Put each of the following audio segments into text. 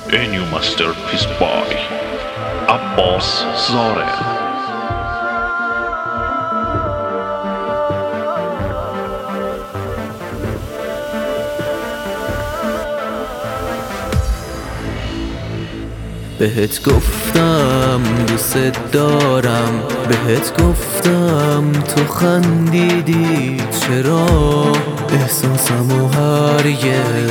A new masterpiece by Abbas Zare. بهت گفتم دوست دارم، بهت گفتم تو خندیدی، چرا احساسمو هرگز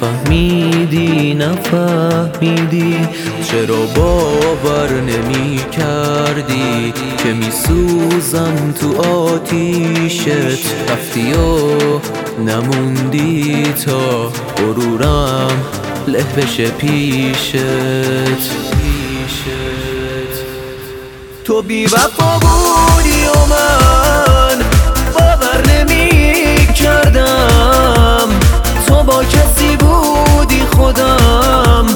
نفهمیدی چرا باور نمی کردی که می سوزم تو آتیشت، رفتی و نموندی تا غرورم له بشه پیشت. تو بی وفا بودی و من باور نمی کردم، تو با کسی بودی خودم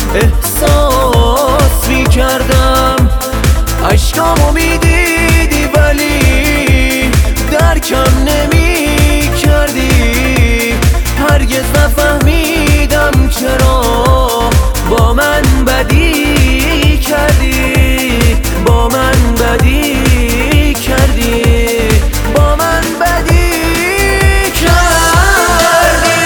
احساس می کردم، عشقامو می دیدی ولی درکم نمی کردی، هرگز نفهمیدم چرا با من بدی کردی، با من بدی کردی، با من بدی کردی.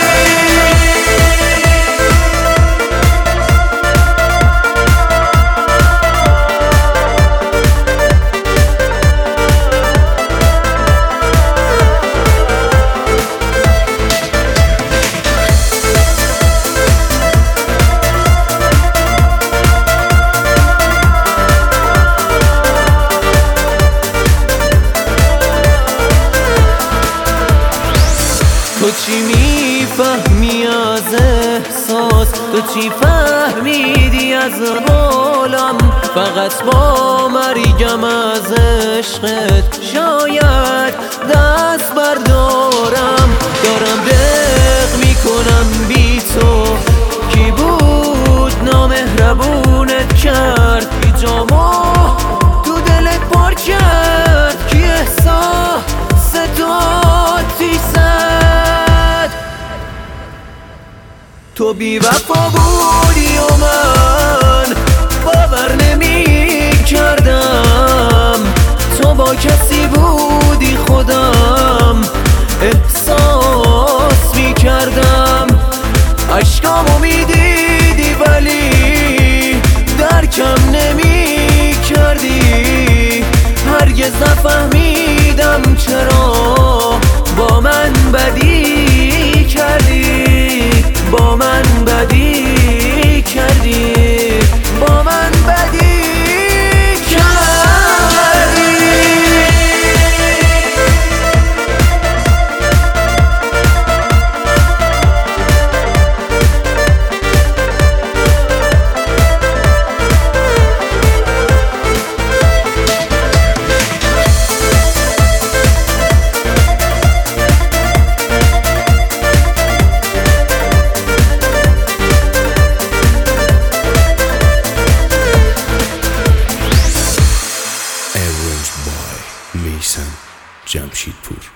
تو چی میفهمی از احساس، تو چی فهمیدی از حالم، فقط با مرگم از عشقت شاید دست بردارم، دارم دق میکنم بی تو، کی بود نامهربونت کرد، بی جامو تو دلت پر کرد، کی احساس تو آتیش زد. تو بی وفا بودی و من باور نمی کردم، تو با کسی بودی خودم احساس می کردم، عشقامو می دیدی ولی درکم نمی کردی، هرگز نفهمیدم چرا با من بدی کردی، با من بدی کردی، با من بدی کردی. میسن جمشیدپور.